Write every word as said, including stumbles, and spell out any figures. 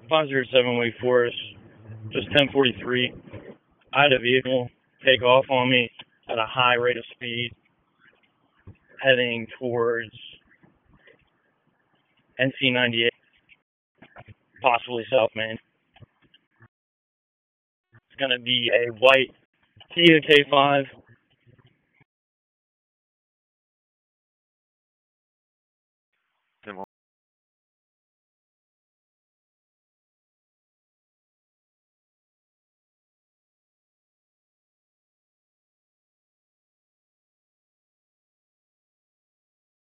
five zero seven Wake Forest, just ten forty-three. I had a vehicle take off on me at a high rate of speed, heading towards N C ninety-eight, possibly South Main. It's going to be a white Kia K five